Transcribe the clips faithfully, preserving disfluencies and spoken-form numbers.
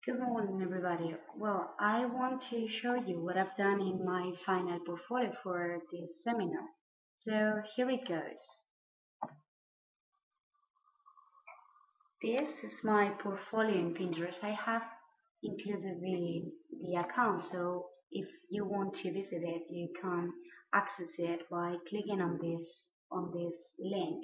Good morning, everybody. Well, I want to show you what I've done in my final portfolio for this seminar. So here it goes. This is my portfolio in Pinterest. I have included the, the account, so if you want to visit it, you can access it by clicking on this on this link.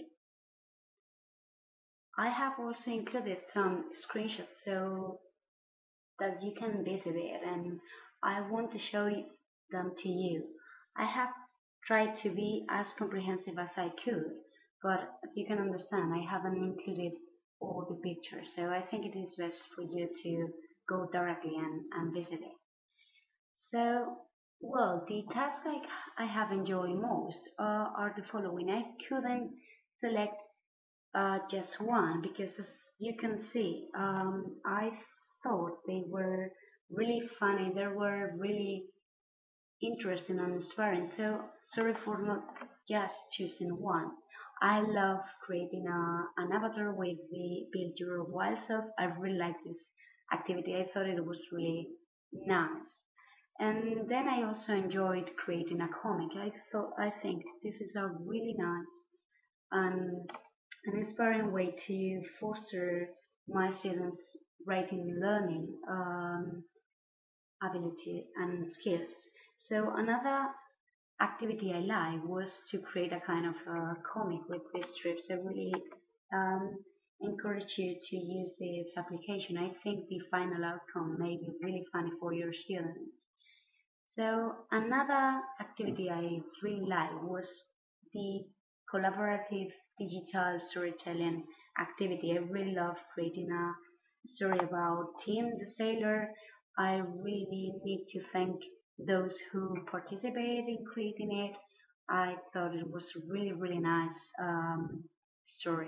I have also included some screenshots so that you can visit it, and I want to show them to you. I have tried to be as comprehensive as I could, but as you can understand, I haven't included all the pictures, so I think it is best for you to go directly and, and visit it. So, well, the tasks I, I have enjoyed most uh, are the following. I couldn't select uh, just one because, as you can see, um, I thought they were really funny. They were really interesting and inspiring. So sorry for not just choosing one. I love creating a, an avatar with the build your wild self. I really like this activity. I thought it was really nice. And then I also enjoyed creating a comic. I thought I think this is a really nice and an inspiring way to foster my students' writing learning um, ability and skills. So another activity I like was to create a kind of a comic with these strips. I really um, encourage you to use this application. I think the final outcome may be really funny for your students. So another activity I really liked was the collaborative digital storytelling activity. I really love creating a story about Tim the Sailor. I really need to thank those who participated in creating it. I thought it was really, really nice um, story.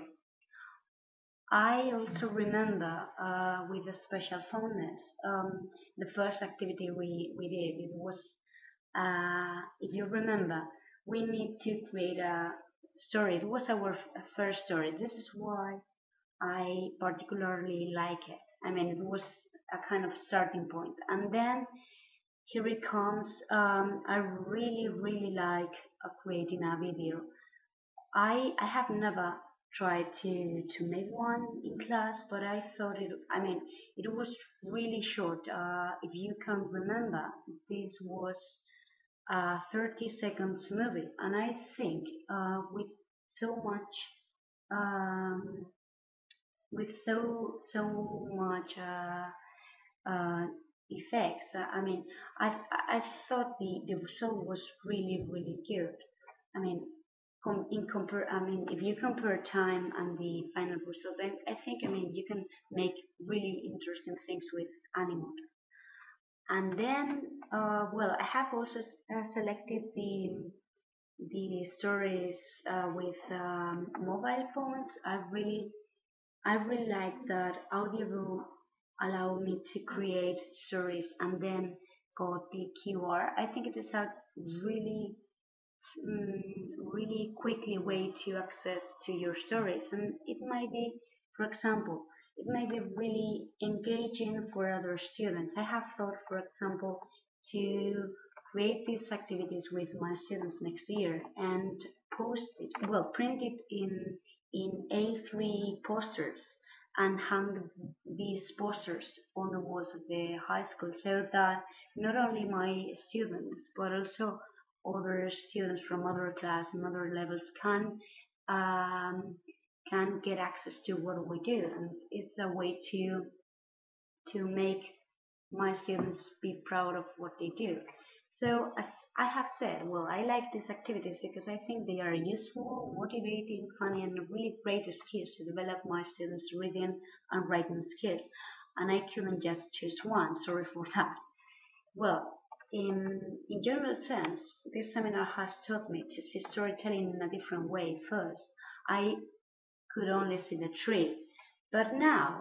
I also remember uh, with a special fondness um, the first activity we, we did. It was, uh, if you remember, we need to create a story. It was our f- first story. This is why I particularly like it. I mean, it was a kind of starting point. And then here it comes. Um, I really, really like uh, creating a video. I I have never tried to to make one in class, but I thought it. I mean, it was really short. Uh, if you can remember, this was a thirty seconds movie, and I think uh, with so much um, with so so much uh, uh, effects. uh, I mean, I I thought the the result was really really good. I mean, com- in compare, I mean, if you compare time and the final result, I, I think I mean you can make really interesting things with Animoto. And then, uh, well, I have also uh, selected the the stories uh, with um, mobile phones. I really I really like that Audible allow me to create stories and then got the Q R. I think it is a really mm, really quickly way to access to your stories, and it might be, for example, it might be really engaging for other students. I have thought, for example, to create these activities with my students next year and post it, well, print it in in A three posters and hang these posters on the walls of the high school so that not only my students but also other students from other class and other levels can um, can get access to what we do, and it's a way to to make my students be proud of what they do. So as I have said, well, I like these activities because I think they are useful, motivating, funny, and really great skills to develop my students' reading and writing skills. And I couldn't just choose one. Sorry for that. Well, in, in general sense, this seminar has taught me to see storytelling in a different way. First, I could only see the tree, but now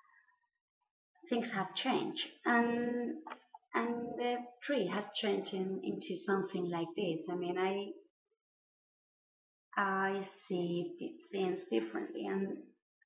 things have changed, and and the tree has changed in, into something like this. I mean, I I see things differently, and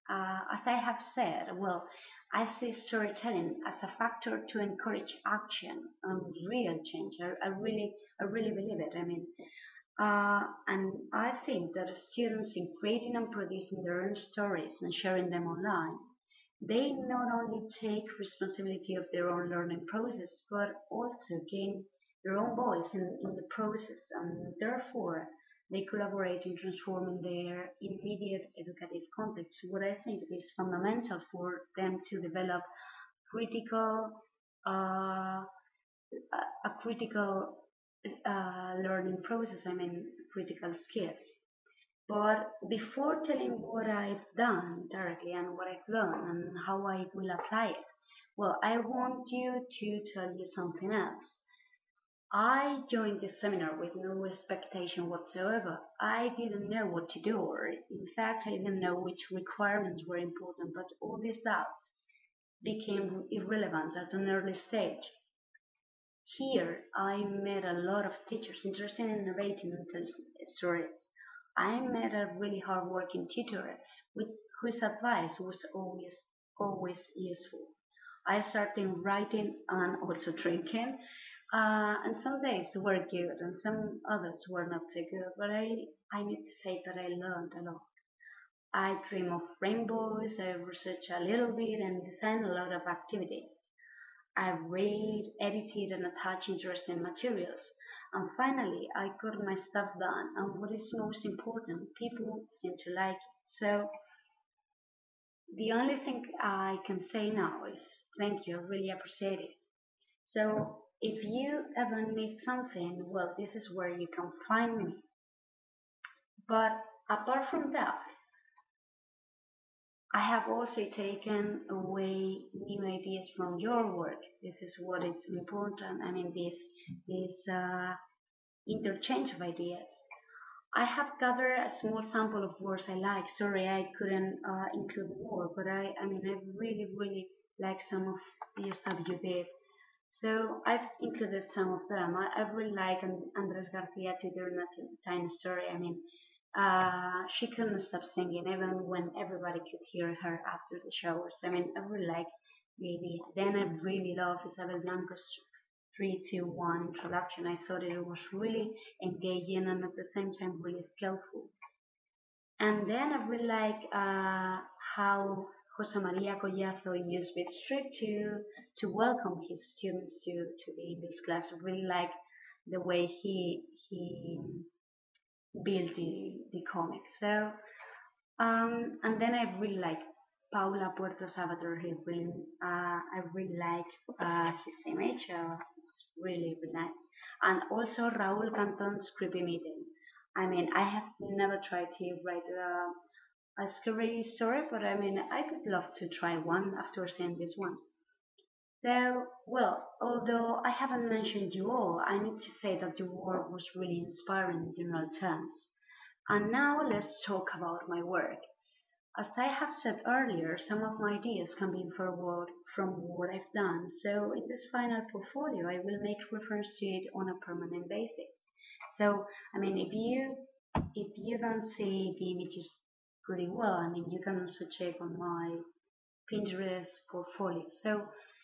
Uh, as I have said, well, I see storytelling as a factor to encourage action and real change. I, I really, I really believe it. I mean, uh, and I think that students, in creating and producing their own stories and sharing them online, they not only take responsibility of their own learning process, but also gain their own voice in, in the process, and therefore they collaborate in transforming their immediate educative context. What I think is fundamental for them to develop critical, uh, a, a critical uh, learning process. I mean, critical skills. But before telling what I've done directly and what I've learned and how I will apply it, well, I want you to tell you something else. I joined this seminar with no expectation whatsoever. I didn't know what to do, or in fact, I didn't know which requirements were important, but all these doubts became irrelevant at an early stage. Here, I met a lot of teachers interested in innovating and telling stories. I met a really hardworking tutor with whose advice was always always useful. I started writing and also drinking, uh, and some days were good and some others were not so good. But I I need to say that I learned a lot. I dream of rainbows. I research a little bit and design a lot of activities. I read, edited, and attached interesting materials. And finally, I got my stuff done. And what is most important, people seem to like it. So the only thing I can say now is thank you. I really appreciate it. So if you ever need something, well, this is where you can find me. But apart from that, I have also taken away new ideas from your work. This is what is important. I mean, this this uh, interchange of ideas. I have gathered a small sample of words I like. Sorry, I couldn't uh, include more, but I, I mean, I really, really like some of the stuff you did. So I've included some of them. I, I really like Andres Garcia to their Tiny Story. I mean, uh, she couldn't stop singing even when everybody could hear her after the showers. I mean, I really like the idea. Then I really love Isabel Blanco's three, two, one introduction. I thought it was really engaging and at the same time really skillful. And then I really like uh, how Jose Maria Collazo used Bitstreet to to welcome his students to, to be in this class. I really like the way he he built the, the comic. So um, and then I really like Paula Puerto Salvador. He really uh, I really like uh, his image. Uh, it's really, really nice. And also Raúl Canton's Creepy Meeting. I mean, I have never tried to write a, a scary story, but I mean, I could love to try one after seeing this one. So, well, although I haven't mentioned you all, I need to say that your work was really inspiring in general terms. And now let's talk about my work. As I have said earlier, some of my ideas can be forward from what I've done, so in this final portfolio I will make reference to it on a permanent basis. So, I mean, if you if you don't see the images pretty well, I mean, you can also check on my Pinterest portfolio. So,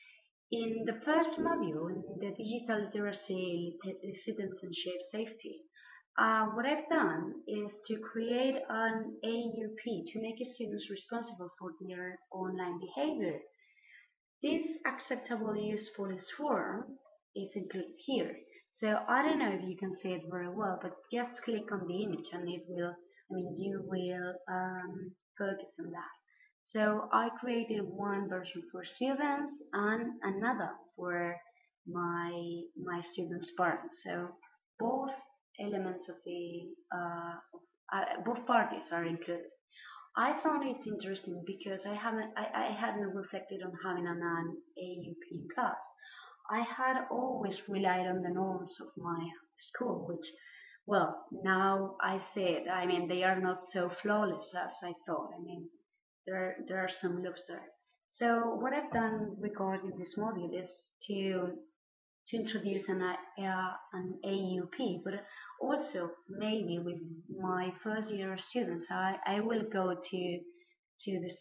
in the first module, in the digital literacy, citizenship, safety, uh, what I've done is to create an A U P to make students responsible for their online behavior. This acceptable useful form is included here. So I don't know if you can see it very well, but just click on the image and it will, I mean, you will um, focus on that. So I created one version for students and another for my my students' parents. So both elements of the uh, uh, both parties are included. I found it interesting because I haven't I, I hadn't reflected on having an, an A U P class. I had always relied on the norms of my school, which, well, now I see it. I mean, they are not so flawless as I thought. I mean, there there are some loops there. So what I've done regarding this module is to to introduce an uh, an A U P, but also maybe with my first year students, I, I will go to to the